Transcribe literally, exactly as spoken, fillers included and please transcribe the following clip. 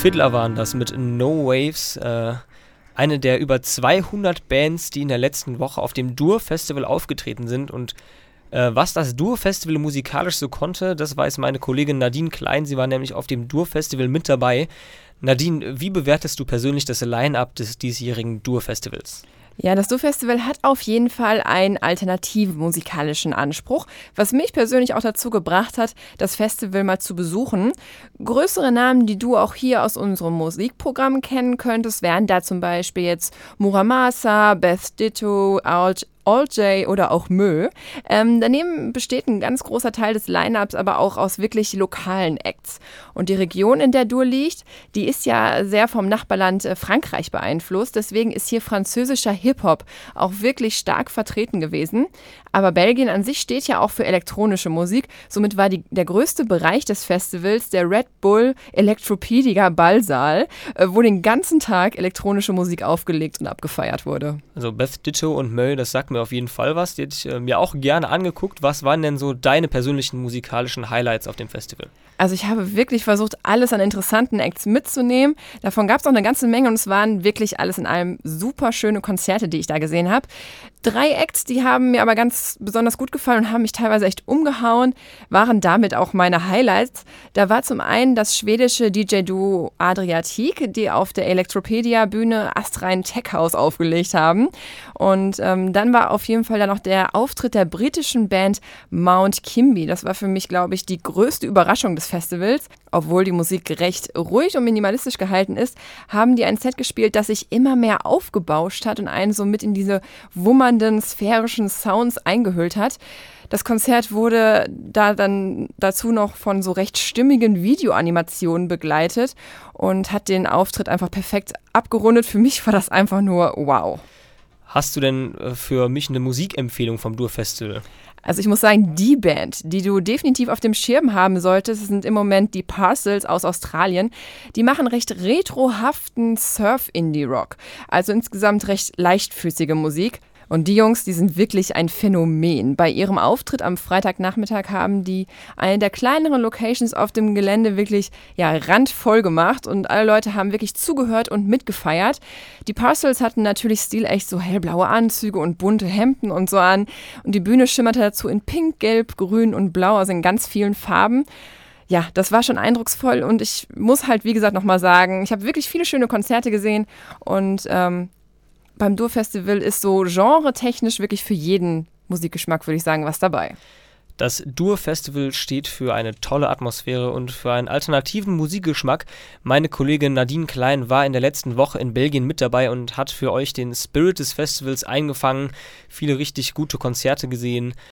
Fiddler waren das mit No Waves, äh, eine der über zweihundert Bands, die in der letzten Woche auf dem Dur-Festival aufgetreten sind. Und äh, was das Dur-Festival musikalisch so konnte, das weiß meine Kollegin Nadine Klein. Sie war nämlich auf dem Dur-Festival mit dabei. Nadine, wie bewertest du persönlich das Line-Up des diesjährigen Dur-Festivals? Ja, das Dur-Festival hat auf jeden Fall einen alternativen musikalischen Anspruch, was mich persönlich auch dazu gebracht hat, das Festival mal zu besuchen. Größere Namen, die du auch hier aus unserem Musikprogramm kennen könntest, wären da zum Beispiel jetzt Muramasa, Beth Ditto, Alt Alt-J oder auch Mö. Ähm, daneben besteht ein ganz großer Teil des Line-Ups aber auch aus wirklich lokalen Acts. Und die Region, in der Dur liegt, die ist ja sehr vom Nachbarland äh, Frankreich beeinflusst. Deswegen ist hier französischer Hip-Hop auch wirklich stark vertreten gewesen. Aber Belgien an sich steht ja auch für elektronische Musik. Somit war die, der größte Bereich des Festivals der Red Bull Electropedia Ballsaal, äh, wo den ganzen Tag elektronische Musik aufgelegt und abgefeiert wurde. Also Beth Ditto und Mö, das sagt mir auf jeden Fall was. Die hätte ich äh, mir auch gerne angeguckt. Was waren denn so deine persönlichen musikalischen Highlights auf dem Festival? Also ich habe wirklich versucht, alles an interessanten Acts mitzunehmen. Davon gab es auch eine ganze Menge und es waren wirklich alles in allem super schöne Konzerte, die ich da gesehen habe. Drei Acts, die haben mir aber ganz besonders gut gefallen und haben mich teilweise echt umgehauen, waren damit auch meine Highlights. Da war zum einen das schwedische D J-Duo Adriatik, die auf der Electropedia-Bühne Astrein Tech House aufgelegt haben. Und ähm, dann war auf jeden Fall dann noch der Auftritt der britischen Band Mount Kimby. Das war für mich, glaube ich, die größte Überraschung des Festivals. Obwohl die Musik recht ruhig und minimalistisch gehalten ist, haben die ein Set gespielt, das sich immer mehr aufgebauscht hat und einen so mit in diese wummernden, sphärischen Sounds eingehüllt hat. Das Konzert wurde da dann dazu noch von so recht stimmigen Videoanimationen begleitet und hat den Auftritt einfach perfekt abgerundet. Für mich war das einfach nur wow. Hast du denn äh, für mich eine Musikempfehlung vom Dur-Festival? Also ich muss sagen, die Band, die du definitiv auf dem Schirm haben solltest, sind im Moment die Parcels aus Australien. Die machen recht retrohaften Surf-Indie-Rock, also insgesamt recht leichtfüßige Musik. Und die Jungs, die sind wirklich ein Phänomen. Bei ihrem Auftritt am Freitagnachmittag haben die eine der kleineren Locations auf dem Gelände wirklich ja, randvoll gemacht und alle Leute haben wirklich zugehört und mitgefeiert. Die Parcels hatten natürlich stilecht so hellblaue Anzüge und bunte Hemden und so an und die Bühne schimmerte dazu in Pink, Gelb, Grün und Blau, also in ganz vielen Farben. Ja, das war schon eindrucksvoll und ich muss halt, wie gesagt, nochmal sagen, ich habe wirklich viele schöne Konzerte gesehen und ähm, beim Dur-Festival ist so genretechnisch wirklich für jeden Musikgeschmack, würde ich sagen, was dabei. Das Dur-Festival steht für eine tolle Atmosphäre und für einen alternativen Musikgeschmack. Meine Kollegin Nadine Klein war in der letzten Woche in Belgien mit dabei und hat für euch den Spirit des Festivals eingefangen, viele richtig gute Konzerte gesehen.